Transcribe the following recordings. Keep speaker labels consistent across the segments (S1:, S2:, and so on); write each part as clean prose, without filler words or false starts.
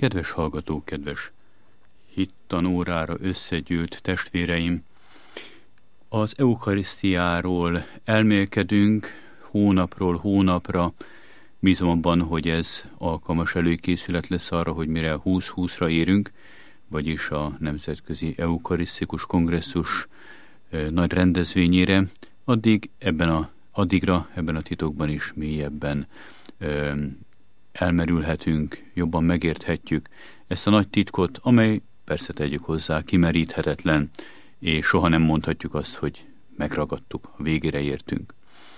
S1: Kedves hallgatók, kedves hittanórára összegyűlt testvéreim! Az eukarisztiáról elmélkedünk hónapról hónapra. Bízom abban, hogy ez alkalmas előkészület lesz arra, hogy mire 2020-ra érünk, vagyis a Nemzetközi Eukarisztikus Kongresszus nagy rendezvényére, addigra ebben a titokban is mélyebben elmerülhetünk, jobban megérthetjük ezt a nagy titkot, amely persze tegyük hozzá kimeríthetetlen, és soha nem mondhatjuk azt, hogy megragadtuk, a végére értünk.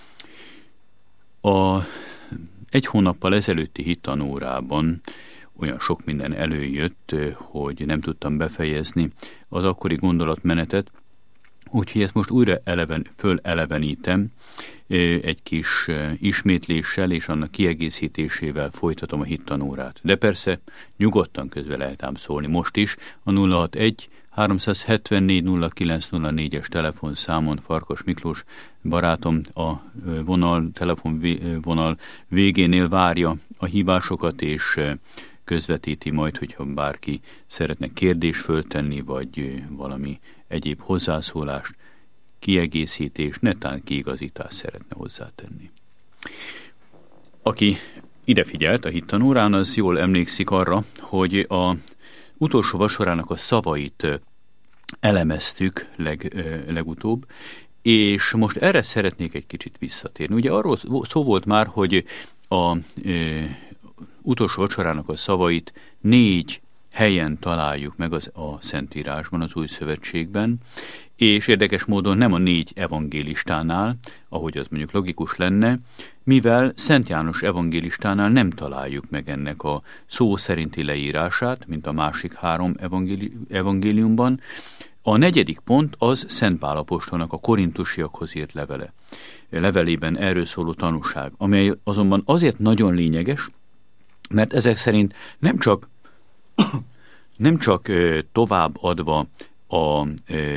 S1: Egy hónappal ezelőtti hittanórában olyan sok minden előjött, hogy nem tudtam befejezni az akkori gondolatmenetet, úgyhogy ezt most újra fölelevenítem, egy kis ismétléssel és annak kiegészítésével folytatom a hittanórát. De persze nyugodtan közbe lehet ám szólni most is a 061 374 0904-es telefonszámon. Farkas Miklós barátom a telefonvonal végénél várja a hívásokat, és közvetíti majd, hogyha bárki szeretne kérdést föltenni, vagy valami egyéb hozzászólást, kiegészítés, netán kiigazítást szeretne hozzátenni. Aki ide figyelt a hittanórán, az jól emlékszik arra, hogy a utolsó vacsorának a szavait elemeztük legutóbb, és most erre szeretnék egy kicsit visszatérni. Ugye arról szó volt már, hogy a utolsó vacsorának a szavait 4 helyen találjuk meg a Szentírásban, az Új Szövetségben, és érdekes módon nem a 4 evangélistánál, ahogy az mondjuk logikus lenne, mivel Szent János evangélistánál nem találjuk meg ennek a szó szerinti leírását, mint a másik 3 evangéliumban. A 4. pont az Szent Pál apostolnak a korintusiakhoz írt levelében erről szóló tanúság, amely azonban azért nagyon lényeges, mert ezek szerint nem csak továbbadva a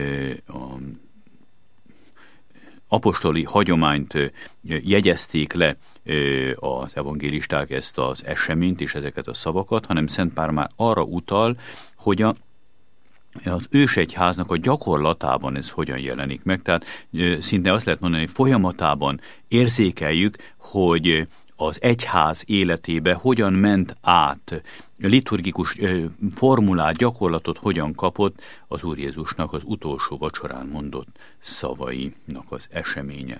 S1: apostoli hagyományt jegyezték le az evangélisták ezt az eseményt és ezeket a szavakat, hanem Szent Pál már arra utal, hogy az ősegyháznak a gyakorlatában ez hogyan jelenik meg. Tehát szinte azt lehet mondani, hogy folyamatában érzékeljük, hogy az egyház életébe hogyan ment át, liturgikus formulát, gyakorlatot hogyan kapott az Úr Jézusnak az utolsó vacsorán mondott szavainak az eseménye.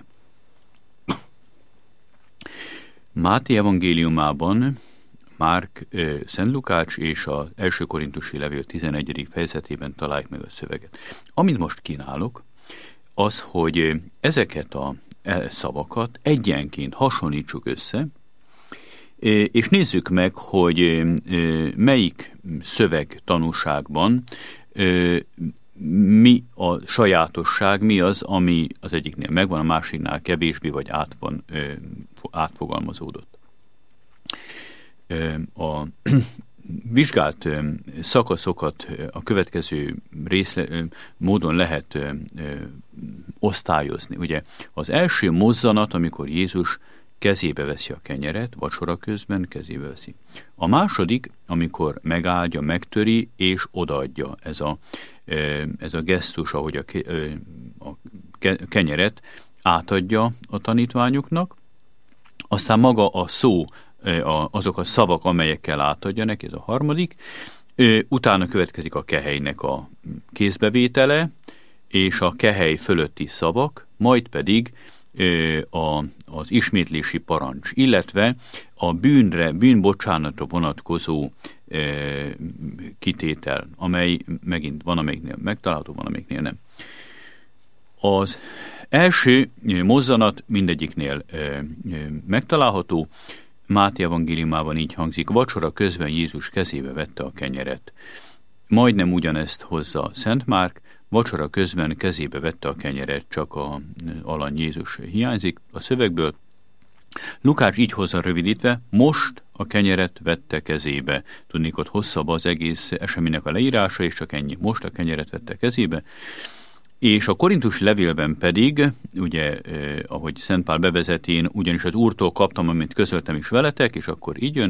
S1: Máté evangéliumában Márk, Szent Lukács és az első korintusi levél 11. fejezetében találjuk meg a szöveget. Amit most kínálok, az, hogy ezeket a szavakat egyenként hasonlítsuk össze, és nézzük meg, hogy melyik szövegtanúságban mi a sajátosság, mi az, ami az egyiknél megvan, a másiknál kevésbé, vagy átfogalmazódott. A vizsgált szakaszokat a következő módon lehet osztályozni. Ugye az első mozzanat, amikor Jézus kezébe veszi a kenyeret, vacsora közben kezébe veszi. A második, amikor megáldja, megtöri és odaadja. Ez a gesztus, ahogy a kenyeret átadja a tanítványoknak. Aztán maga a szó, azok a szavak, amelyekkel átadja neki, ez a harmadik. Utána következik a kehelynek a kézbevétele, és a kehely fölötti szavak, majd pedig az ismétlési parancs, illetve a bűnbocsánatra vonatkozó kitétel, amely megint van, amelyiknél megtalálható, van, amelyiknél nem. Az első mozzanat mindegyiknél megtalálható. Máté evangéliumában így hangzik: vacsora közben Jézus kezébe vette a kenyeret. Majdnem ugyanezt hozza Szent Márk, vacsora közben kezébe vette a kenyeret, csak a alany Jézus hiányzik a szövegből. Lukács így hozza rövidítve: most a kenyeret vette kezébe. Tudnék, ott hosszabb az egész eseménynek a leírása, és csak ennyi. Most a kenyeret vette kezébe. És a korintusi levélben pedig, ugye, ahogy Szent Pál bevezeti, én ugyanis az Úrtól kaptam, amit közöltem is veletek, és akkor így jön,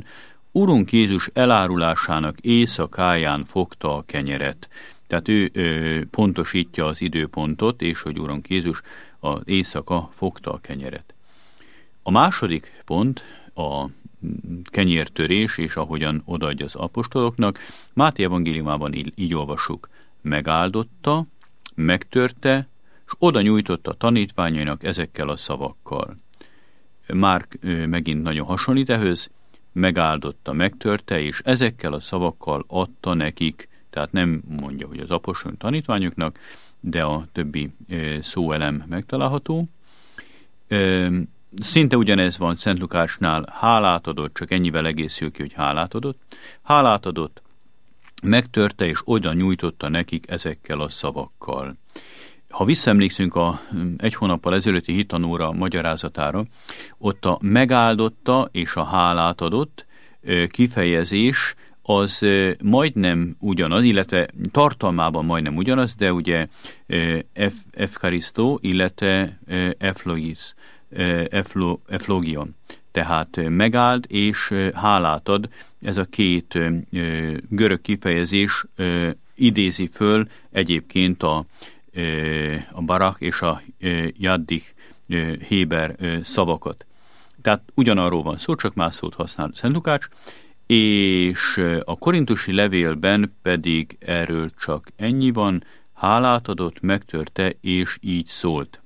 S1: Urunk Jézus elárulásának éjszakáján fogta a kenyeret. Tehát ő pontosítja az időpontot, és hogy Urunk Jézus az éjszaka fogta a kenyeret. A második pont a kenyértörés, és ahogyan odaadja az apostoloknak, Máté evangéliumában így olvassuk: megáldotta, megtörte, és oda nyújtotta a tanítványainak ezekkel a szavakkal. Márk megint nagyon hasonlít ehhez, megáldotta, megtörte, és ezekkel a szavakkal adta nekik, tehát nem mondja, hogy az apostol tanítványoknak, de a többi szóelem megtalálható. Szinte ugyanez van Szent Lukácsnál, hálát adott, csak ennyivel egészül ki, hogy hálát adott, megtörte, és oda nyújtotta nekik ezekkel a szavakkal. Ha visszaemlékszünk egy hónappal ezelőtti hittanóra magyarázatára, ott a megáldotta és a hálát adott kifejezés az majdnem ugyanaz, illetve tartalmában majdnem ugyanaz, de ugye efkarisztó, illetve eflogion. Tehát megáld és hálát ad, ez a két görög kifejezés idézi föl egyébként a barach és a jaddik héber szavakat. Tehát ugyanarról van szó, csak más szót használ Szent Lukács, és a korintusi levélben pedig erről csak ennyi van: hálát adott, megtörte, és így szólt.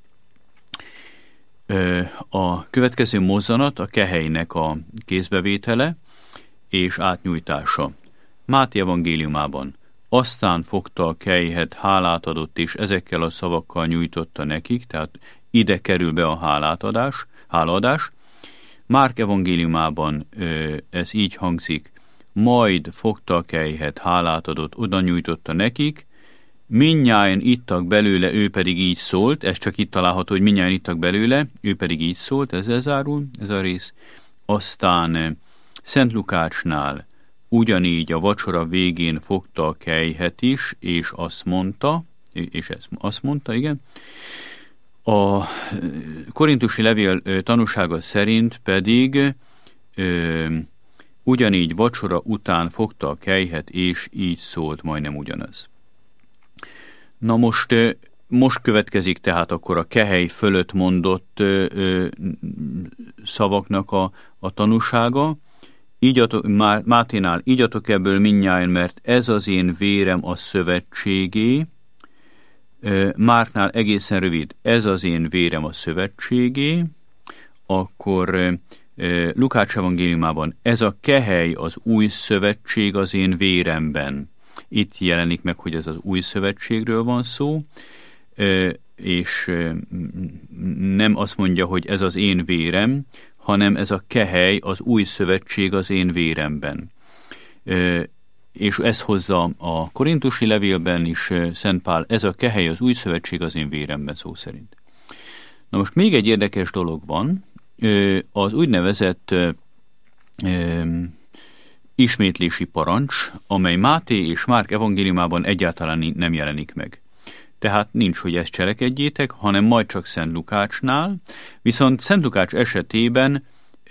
S1: A következő mozzanat a kehelynek a kézbevétele és átnyújtása. Máté evangéliumában: aztán fogta a kelyhet, hálát adott, és ezekkel a szavakkal nyújtotta nekik, tehát ide kerül be a hálaadás. Márk evangéliumában ez így hangzik: majd fogta a kelyhet, hálát adott, oda nyújtotta nekik, mindnyájan ittak belőle, ő pedig így szólt. Ez csak itt található, hogy mindnyájan ittak belőle, ő pedig így szólt, ezzel zárul ez a rész. Aztán Szent Lukácsnál ugyanígy a vacsora végén fogta a kelyhet is, és azt mondta, igen. A korintusi levél tanúsága szerint pedig ugyanígy vacsora után fogta a kelyhet, és így szólt, majdnem ugyanaz. Na most következik tehát akkor a kehely fölött mondott szavaknak a tanúsága. Máténál: igyatok ebből mindnyájan, mert ez az én vérem a szövetségé. Márknál egészen rövid: ez az én vérem a szövetségé. Akkor Lukács evangéliumában: ez a kehely az új szövetség az én véremben. Itt jelenik meg, hogy ez az új szövetségről van szó, és nem azt mondja, hogy ez az én vérem, hanem ez a kehely az új szövetség az én véremben. És ez hozza a korintusi levélben is Szent Pál: ez a kehely az új szövetség az én véremben, szó szerint. Na most még egy érdekes dolog van, az úgynevezett ismétlési parancs, amely Máté és Márk evangéliumában egyáltalán nem jelenik meg. Tehát nincs, hogy ezt cselekedjétek, hanem majd csak Szent Lukácsnál. Viszont Szent Lukács esetében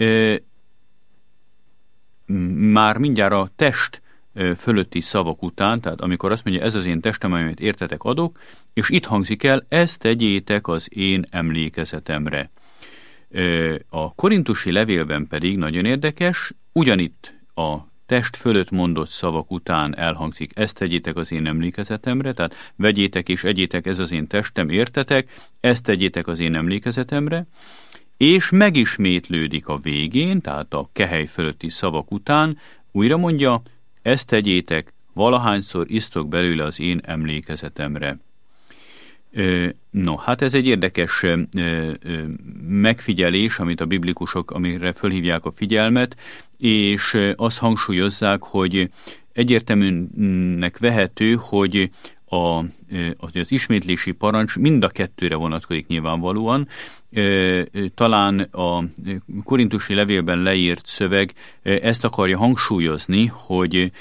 S1: már mindjárt a test fölötti szavak után, tehát amikor azt mondja: ez az én testem, amelyet értetek adok, és itt hangzik el: ezt tegyétek az én emlékezetemre. A korintusi levélben pedig nagyon érdekes, ugyanitt a test fölött mondott szavak után elhangzik: ezt tegyétek az én emlékezetemre, tehát vegyétek és egyétek, ez az én testem, értetek, ezt tegyétek az én emlékezetemre, és megismétlődik a végén, tehát a kehely fölötti szavak után, újra mondja: ezt tegyétek, valahányszor isztok belőle az én emlékezetemre. No, hát ez egy érdekes megfigyelés, amit a biblikusok, amire fölhívják a figyelmet, és azt hangsúlyozzák, hogy egyértelműnek vehető, hogy az ismétlési parancs mind a kettőre vonatkozik nyilvánvalóan. Talán a korintusi levélben leírt szöveg ezt akarja hangsúlyozni, hogy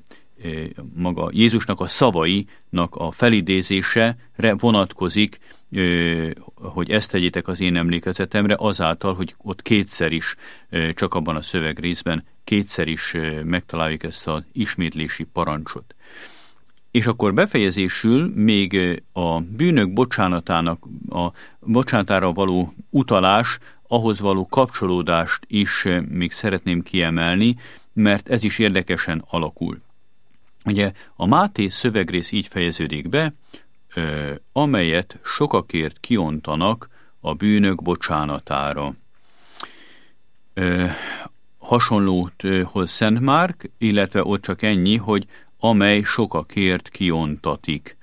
S1: maga Jézusnak a szavainak a felidézésre vonatkozik hogy ezt tegyétek az én emlékezetemre, azáltal, hogy ott kétszer is, csak abban a szövegrészben kétszer is megtaláljuk ezt az ismétlési parancsot. És akkor befejezésül még a bűnök bocsánatának, a bocsánatára való utalás, ahhoz való kapcsolódást is még szeretném kiemelni, mert ez is érdekesen alakul. Ugye a Máté szövegrész így fejeződik be, amelyet sokakért kiontanak a bűnök bocsánatára. Hasonlót hoz Szent Márk, illetve ott csak ennyi, hogy amely sokakért kiontatik.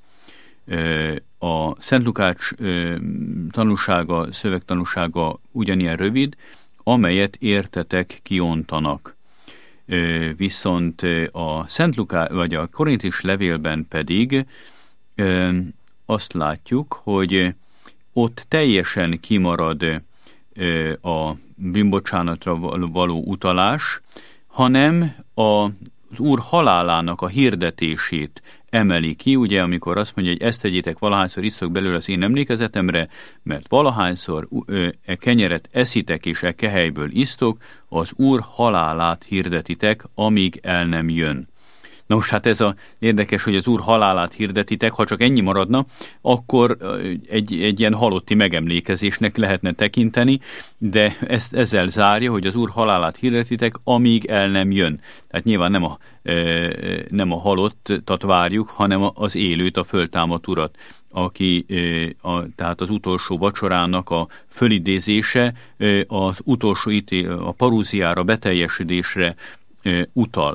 S1: A Szent Lukács tanúsága, szövegtanúsága ugyanilyen rövid, amelyet értetek kiontanak. Viszont a Szent Lukács, vagy a Korintus levélben pedig azt látjuk, hogy ott teljesen kimarad a bűnbocsánatra való utalás, hanem az Úr halálának a hirdetését emeli ki, ugye, amikor azt mondja, hogy ezt tegyétek, valahányszor isszok belőle az én emlékezetemre, mert valahányszor e kenyeret eszitek és e kehelyből isztok, az Úr halálát hirdetitek, amíg el nem jön. Na most hát ez érdekes, hogy az Úr halálát hirdetitek, ha csak ennyi maradna, akkor egy ilyen halotti megemlékezésnek lehetne tekinteni, de ezt ezzel zárja, hogy az Úr halálát hirdetitek, amíg el nem jön. Tehát nyilván nem a halottat várjuk, hanem az élőt, a föltámadt Urat, aki tehát az utolsó vacsorának a fölidézése, az utolsó a parúziára, beteljesülésre utal.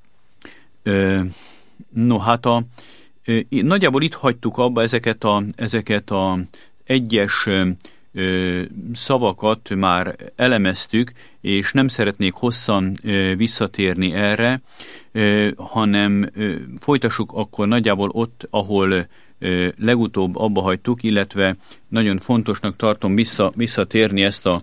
S1: No, hát nagyjából itt hagytuk abba ezeket a egyes szavakat már elemeztük, és nem szeretnék hosszan visszatérni erre, hanem folytassuk akkor nagyjából ott, ahol legutóbb abba hagytuk, illetve nagyon fontosnak tartom visszatérni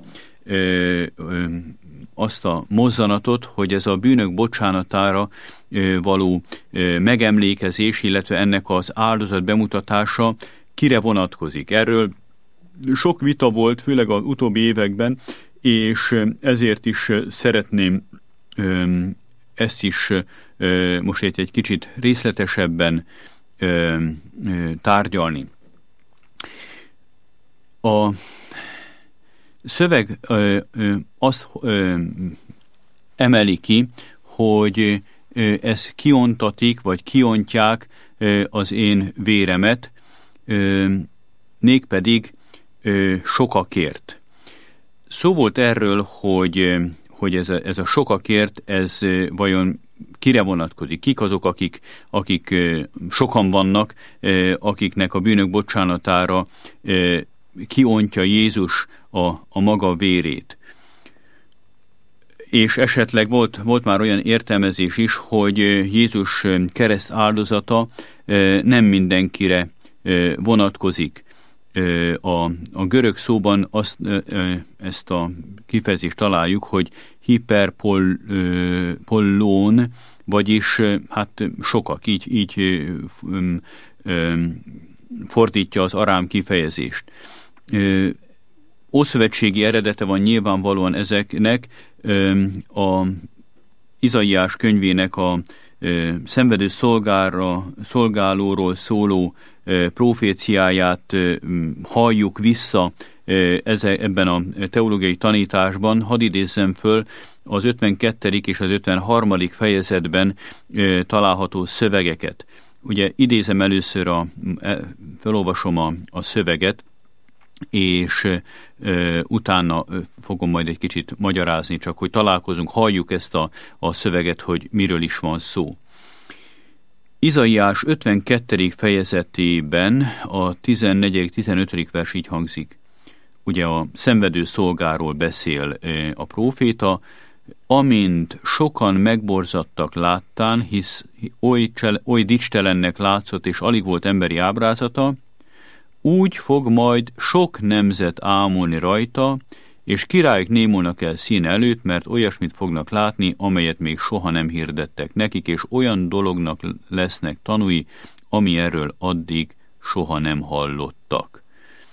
S1: azt a mozzanatot, hogy ez a bűnök bocsánatára való megemlékezés, illetve ennek az áldozat bemutatása kire vonatkozik. Erről sok vita volt, főleg az utóbbi években, és ezért is szeretném ezt is most egy kicsit részletesebben tárgyalni. A szöveg azt emeli ki, hogy ez kiontatik, vagy kiontják az én véremet, mégpedig sokakért. Szó volt erről, hogy ez a sokakért, ez vajon kire vonatkozik? Kik azok, akik sokan vannak, akiknek a bűnök bocsánatára kiontja Jézus a maga vérét. És esetleg volt már olyan értelmezés is, hogy Jézus kereszt áldozata nem mindenkire vonatkozik. A görög szóban ezt a kifejezést találjuk, hogy hiperpollón, vagyis hát sokak, így fordítja az arám kifejezést. Ószövetségi eredete van nyilvánvalóan ezeknek, a Izaiás könyvének a szenvedő szolgálóról szóló proféciáját halljuk vissza ebben a teológiai tanításban. Hadd idézzem föl az 52. és az 53. fejezetben található szövegeket. Ugye idézem először, felolvasom a szöveget, és utána fogom majd egy kicsit magyarázni, csak hogy találkozunk, halljuk ezt a szöveget, hogy miről is van szó. Izaiás 52. fejezetében a 14.-15. vers így hangzik. Ugye a szenvedő szolgáról beszél a próféta, amint sokan megborzadtak láttán, hisz oly dicstelennek látszott, és alig volt emberi ábrázata, úgy fog majd sok nemzet ámulni rajta, és királyok némulnak el színe előtt, mert olyasmit fognak látni, amelyet még soha nem hirdettek nekik, és olyan dolognak lesznek tanúi, ami erről addig soha nem hallottak.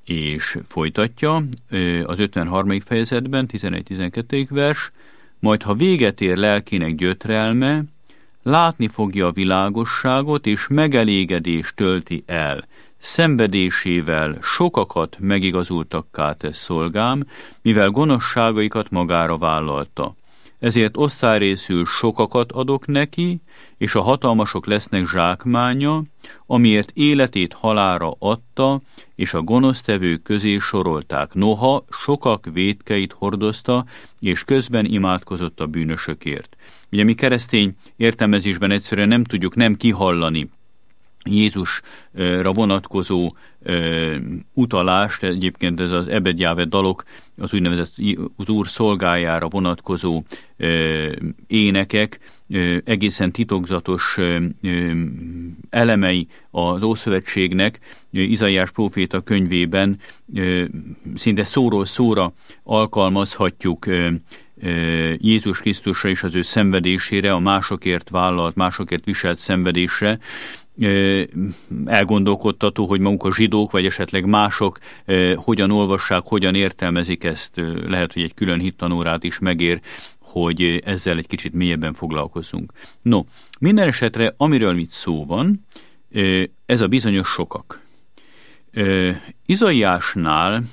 S1: És folytatja az 53. fejezetben, 11-12. vers, majd ha véget ér lelkének gyötrelme, látni fogja a világosságot, és megelégedést tölti el. Szenvedésével sokakat megigazultakká tesz szolgám, mivel gonoszságaikat magára vállalta. Ezért osztályrészül sokakat adok neki, és a hatalmasok lesznek zsákmánya, amiért életét halálra adta, és a gonosztevők közé sorolták. Noha sokak vétkeit hordozta, és közben imádkozott a bűnösökért. Ugye mi keresztény értelmezésben egyszerűen nem tudjuk nem kihallani Jézusra vonatkozó utalást, egyébként ez az Ebed-Jáve dalok, az úgynevezett az Úr szolgájára vonatkozó énekek, egészen titokzatos elemei az Ószövetségnek, Izaiás próféta könyvében szinte szóról szóra alkalmazhatjuk Jézus Krisztusra és az ő szenvedésére, a másokért vállalt, másokért viselt szenvedésre. Elgondolkodtató, hogy maguk a zsidók, vagy esetleg mások hogyan olvassák, hogyan értelmezik ezt. Lehet, hogy egy külön hittanórát is megér, hogy ezzel egy kicsit mélyebben foglalkozzunk. No, minden esetre, amiről itt szó van, ez a bizonyos sokak. Izaiásnál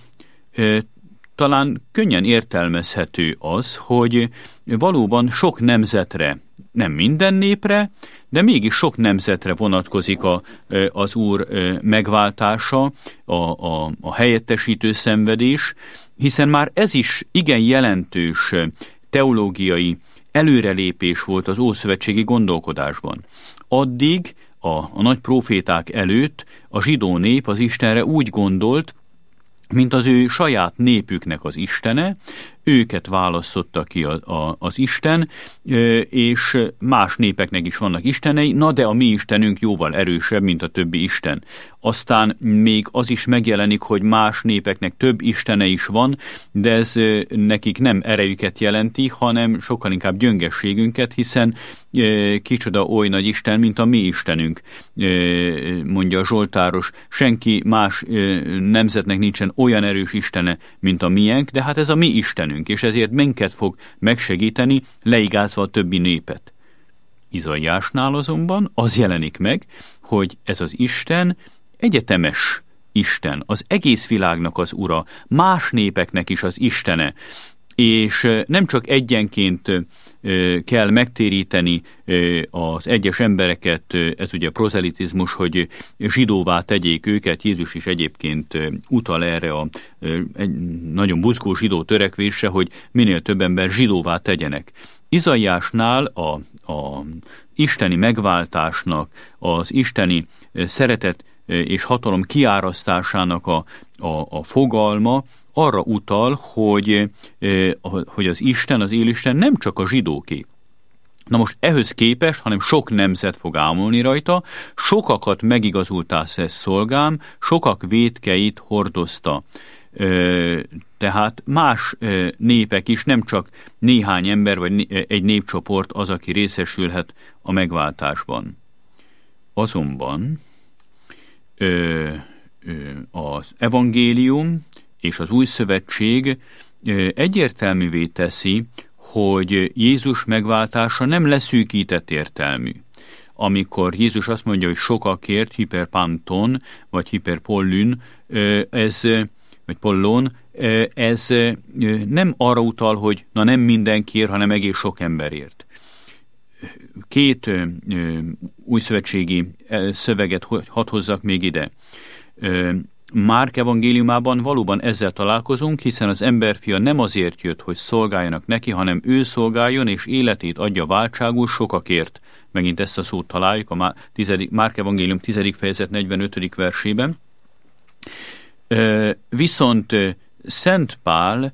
S1: talán könnyen értelmezhető az, hogy valóban sok nemzetre, nem minden népre, de mégis sok nemzetre vonatkozik az Úr megváltása, a helyettesítő szenvedés, hiszen már ez is igen jelentős teológiai előrelépés volt az ószövetségi gondolkodásban. Addig a nagy próféták előtt a zsidó nép az Istenre úgy gondolt, mint az ő saját népüknek az istene, őket választotta ki az Isten, és más népeknek is vannak istenei, na de a mi istenünk jóval erősebb, mint a többi isten. Aztán még az is megjelenik, hogy más népeknek több istene is van, de ez nekik nem erejüket jelenti, hanem sokkal inkább gyöngességünket, hiszen kicsoda oly nagy Isten, mint a mi Istenünk, mondja a Zsoltáros. Senki más nemzetnek nincsen olyan erős istene, mint a miénk, de hát ez a mi Istenünk, és ezért minket fog megsegíteni, leigázva a többi népet. Izaiásnál azonban az jelenik meg, hogy ez az Isten egyetemes Isten, az egész világnak az ura, más népeknek is az istene, és nem csak egyenként kell megtéríteni az egyes embereket, ez ugye a prozelitizmus, hogy zsidóvá tegyék őket, Jézus is egyébként utal erre a nagyon buzgó zsidó törekvésre, hogy minél több ember zsidóvá tegyenek. Izaiásnál a isteni megváltásnak, az isteni szeretet és hatalom kiárasztásának a fogalma arra utal, hogy az Isten, az élőisten nem csak a zsidóké. Na most ehhez képest, hanem sok nemzet fog ámulni rajta, sokakat megigazultál szesz szolgám, sokak vétkeit hordozta. Tehát más népek is, nem csak néhány ember vagy egy népcsoport az, aki részesülhet a megváltásban. Azonban az evangélium és az új szövetség egyértelművé teszi, hogy Jézus megváltása nem leszűkített értelmű. Amikor Jézus azt mondja, hogy sokakért, hiperpanton, vagy hiperpollün, vagy pollon, ez nem arra utal, hogy na nem mindenkiért, hanem egész sok emberért. Két újszövetségi szöveget hadd hozzak még ide. Márk evangéliumában valóban ezzel találkozunk, hiszen az emberfia nem azért jött, hogy szolgáljanak neki, hanem ő szolgáljon, és életét adja váltságul sokakért. Megint ezt a szót találjuk a Márk evangélium 10. fejezet 45. versében. Viszont Szent Pál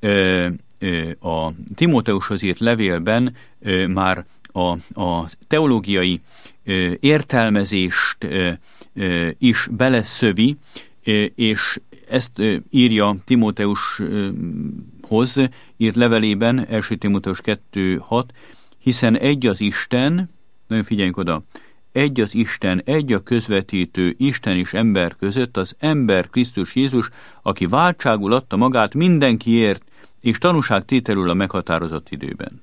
S1: a Timóteushoz írt levélben már a teológiai értelmezést is beleszövi, és ezt írja Timóteushoz írt levelében, 1. Timóteus 2.6, hiszen egy az Isten, nagyon figyeljünk oda, egy az Isten, egy a közvetítő Isten és ember között, az ember Krisztus Jézus, aki váltságul adta magát mindenkiért, és tanúságtételül a meghatározott időben.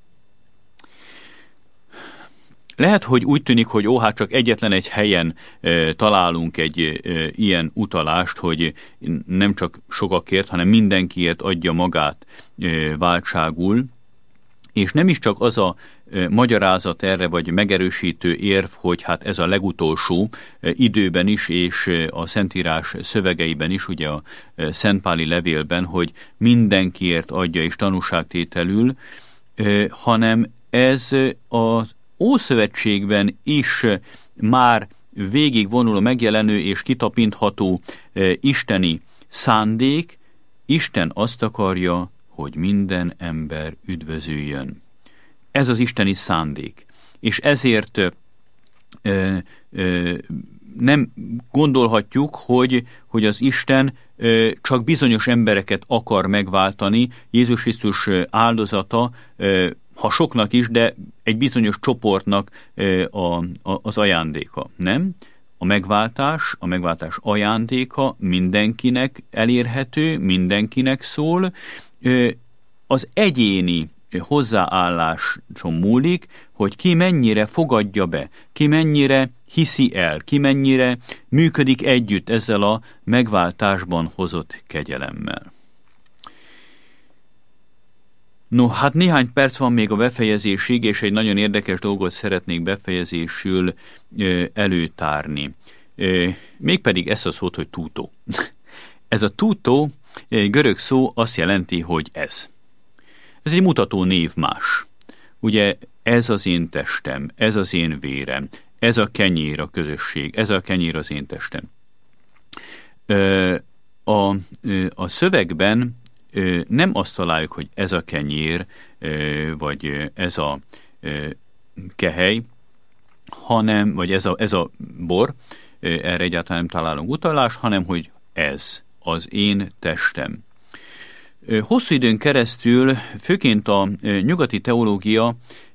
S1: Lehet, hogy úgy tűnik, hogy hát csak egyetlen egy helyen találunk egy ilyen utalást, hogy nem csak sokakért, hanem mindenkiért adja magát váltságul, és nem is csak az a magyarázat erre, vagy megerősítő érv, hogy hát ez a legutolsó időben is, és a Szentírás szövegeiben is, ugye a Szentpáli levélben, hogy mindenkiért adja és tanúságtételül, hanem ez az Ószövetségben is már végigvonuló, megjelenő és kitapintható isteni szándék. Isten azt akarja, hogy minden ember üdvözüljön. Ez az isteni szándék. És ezért nem gondolhatjuk, hogy az Isten csak bizonyos embereket akar megváltani. Jézus Krisztus áldozata, ha soknak is, de egy bizonyos csoportnak az ajándéka. Nem? A megváltás ajándéka mindenkinek elérhető, mindenkinek szól. Az egyéni hozzáálláson múlik, hogy ki mennyire fogadja be, ki mennyire hiszi el, ki mennyire működik együtt ezzel a megváltásban hozott kegyelemmel. No, hát néhány perc van még a befejezésig, és egy nagyon érdekes dolgot szeretnék befejezésül előtárni. Mégpedig ezt a szót, hogy tútó. Ez a tútó görög szó azt jelenti, hogy ez. Ez egy mutató névmás. Ugye ez az én testem, ez az én vérem, ez a kenyér a közösség, ez a kenyér az én testem. A szövegben nem azt találjuk, hogy ez a kenyér, vagy ez a kehely, hanem, vagy ez a bor, erre egyáltalán nem találunk utalást, hanem, hogy ez az én testem. Hosszú időn keresztül, főként a nyugati teológia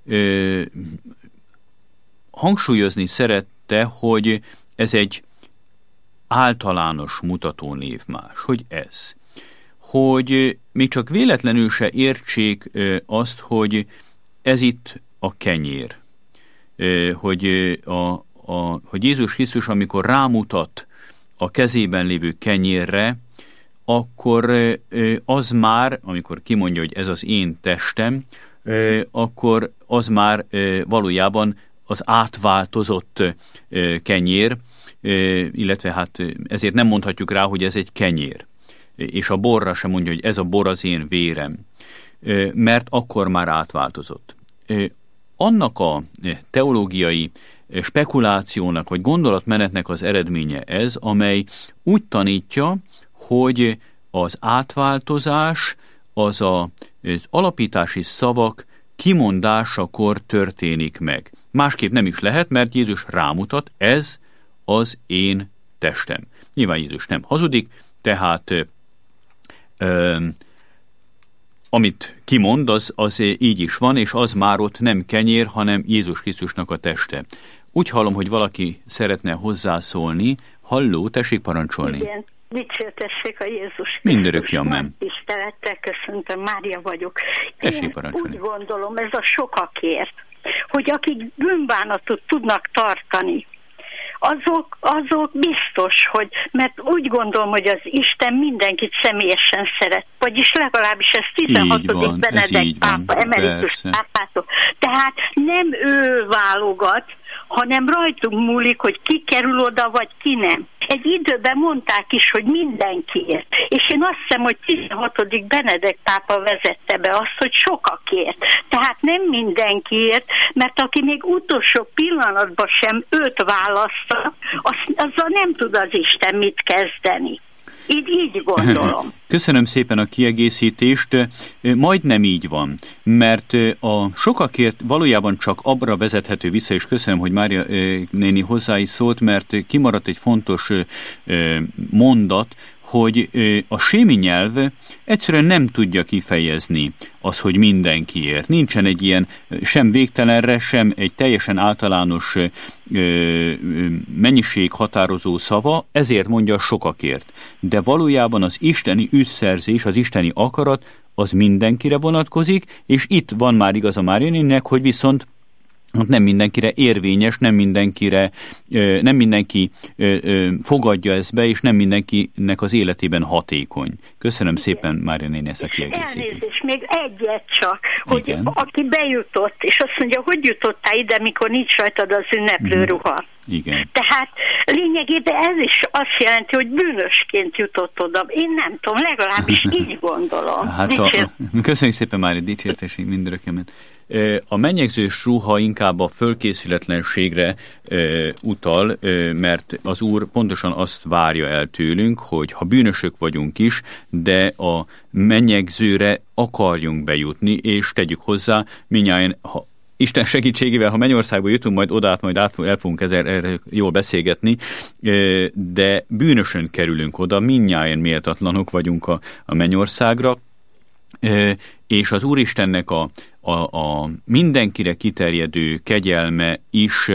S1: hangsúlyozni szerette, hogy ez egy általános mutató névmás, hogy ez. Hogy még csak véletlenül se értsék azt, hogy ez itt a kenyér. Hogy Jézus Krisztus, amikor rámutat a kezében lévő kenyérre, akkor az már, amikor kimondja, hogy ez az én testem, akkor az már valójában az átváltozott kenyér, illetve hát ezért nem mondhatjuk rá, hogy ez egy kenyér. És a borra sem mondja, hogy ez a bor az én vérem, mert akkor már átváltozott. Annak a teológiai spekulációnak, vagy gondolatmenetnek az eredménye ez, amely úgy tanítja, hogy az átváltozás az alapítási szavak kimondásakor történik meg. Másképp nem is lehet, mert Jézus rámutat, ez az én testem. Nyilván Jézus nem hazudik, tehát amit kimond, az így is van, és az már ott nem kenyér, hanem Jézus Krisztusnak a teste. Úgy hallom, hogy valaki szeretne hozzászólni. Halló, tessék parancsolni.
S2: Igen, dicsértessék a Jézus.
S1: Mindörökké, amen.
S2: Tisztelettel köszöntöm, Mária vagyok.
S1: Tessék parancsolni.
S2: Úgy gondolom, ez a sokakért, hogy akik bűnbánatot tudnak tartani, azok biztos, hogy, mert úgy gondolom, hogy az Isten mindenkit személyesen szeret, vagyis legalábbis ez 16. Benedek pápa, emeritus pápától. Tehát nem ő válogat, hanem rajtunk múlik, hogy ki kerül oda, vagy ki nem. Egy időben mondták is, hogy mindenkiért. És én azt hiszem, hogy 16. Benedek pápa vezette be azt, hogy sokakért. Tehát nem mindenkiért, mert aki még utolsó pillanatban sem őt választa, azzal nem tud az Isten mit kezdeni. Így gondolom.
S1: Köszönöm szépen a kiegészítést. Majdnem így van, mert a sokakért valójában csak abra vezethető vissza, és köszönöm, hogy Mária néni hozzá is szólt, mert kimaradt egy fontos mondat, hogy a sémi nyelv egyszerűen nem tudja kifejezni az, hogy mindenkiért. Nincsen egy ilyen sem végtelenre, sem egy teljesen általános mennyiséghatározó szava, ezért mondja sokakért. De valójában az isteni ügyszerzés, az isteni akarat, az mindenkire vonatkozik, és itt van már igaza Máriánéninek, hogy viszont nem mindenkire érvényes, nem mindenki fogadja ezt be, és nem mindenkinek az életében hatékony. Köszönöm szépen, Máriánéni, ezt a kiegészítést.
S2: Elnézést, még egyet csak, hogy aki bejutott, és azt mondja, hogy jutottál ide, mikor nincs rajtad az ünneplő ruha.
S1: Igen.
S2: Tehát lényegében ez is azt jelenti, hogy bűnösként jutott oda. Én nem tudom, legalábbis így gondolom.
S1: Hát köszönjük szépen, Mária, dicsértesség mindörökömet. A mennyegzős ruha inkább a fölkészületlenségre utal, mert az Úr pontosan azt várja el tőlünk, hogy ha bűnösök vagyunk is, de a mennyegzőre akarjunk bejutni, és tegyük hozzá, mindnyájan, Isten segítségével, ha Mennyországba jutunk, majd oda majd el fogunk erre jól beszélgetni, de bűnösen kerülünk oda, mindnyájan méltatlanok vagyunk a Mennyországra, és az Úristennek a mindenkire kiterjedő kegyelme is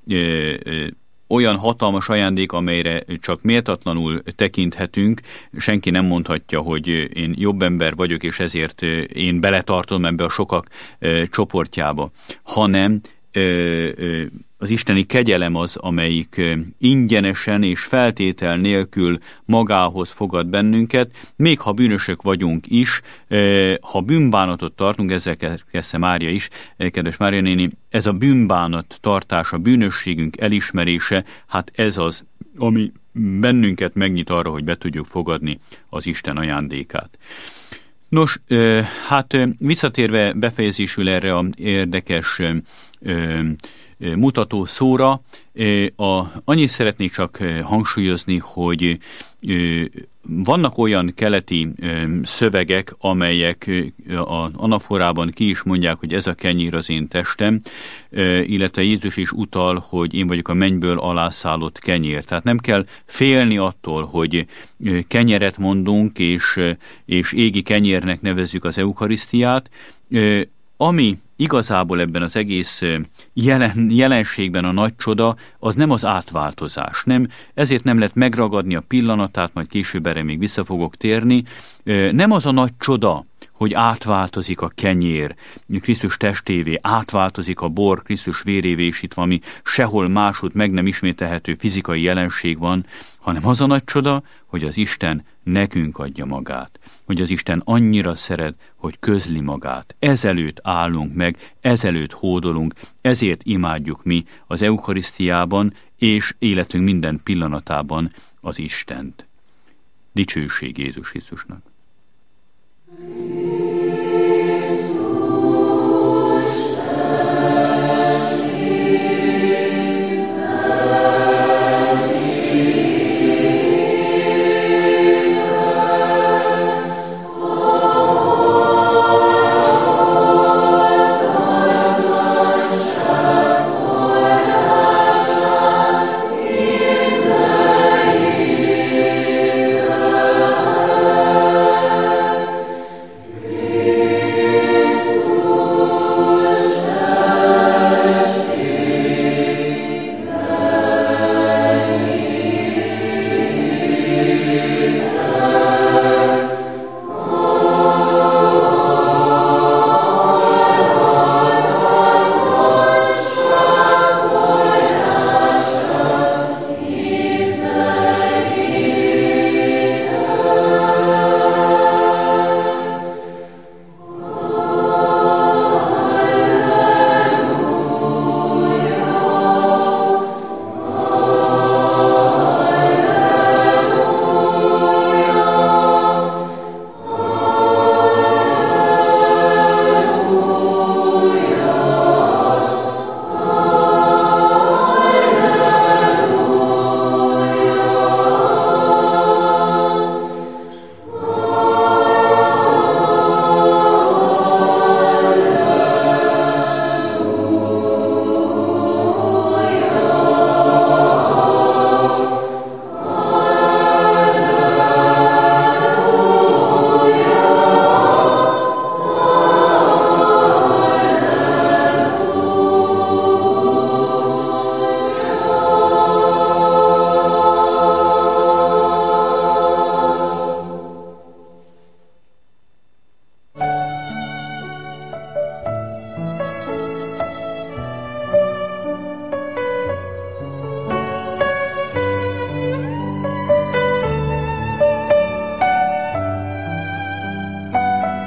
S1: olyan hatalmas ajándék, amelyre csak méltatlanul tekinthetünk. Senki nem mondhatja, hogy én jobb ember vagyok, és ezért én beletartom ebbe a sokak csoportjába, hanem az isteni kegyelem az, amelyik ingyenesen és feltétel nélkül magához fogad bennünket, még ha bűnösök vagyunk is, ha bűnbánatot tartunk, ezzel kezdte Mária is, kedves Mária néni, ez a bűnbánat tartás, a bűnösségünk elismerése, hát ez az, ami bennünket megnyit arra, hogy be tudjuk fogadni az Isten ajándékát. Nos, hát visszatérve befejezésül erre az érdekes mutató szóra, annyit szeretnék csak hangsúlyozni, hogy vannak olyan keleti szövegek, amelyek az anaforában ki is mondják, hogy ez a kenyér az én testem, illetve Jézus is utal, hogy én vagyok a mennyből alászállott kenyér. Tehát nem kell félni attól, hogy kenyeret mondunk, és égi kenyérnek nevezzük az eukarisztiát. Ami igazából ebben az egész jelenségben a nagy csoda, az nem az átváltozás. Ezért nem lehet megragadni a pillanatát, majd később erre még vissza fogok térni. Nem az a nagy csoda, hogy átváltozik a kenyér Krisztus testévé, átváltozik a bor Krisztus vérévé, és itt valami sehol máshogy meg nem ismételhető fizikai jelenség van, hanem az a nagy csoda, hogy az Isten nekünk adja magát, hogy az Isten annyira szeret, hogy közli magát. Ezelőtt állunk meg, ezelőtt hódolunk, ezért imádjuk mi az eukarisztiában és életünk minden pillanatában az Istent. Dicsőség Jézus Krisztusnak!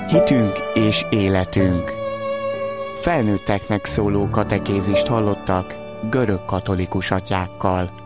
S3: Hitünk és életünk. Felnőtteknek szóló katekézist hallottak görög katolikus atyákkal.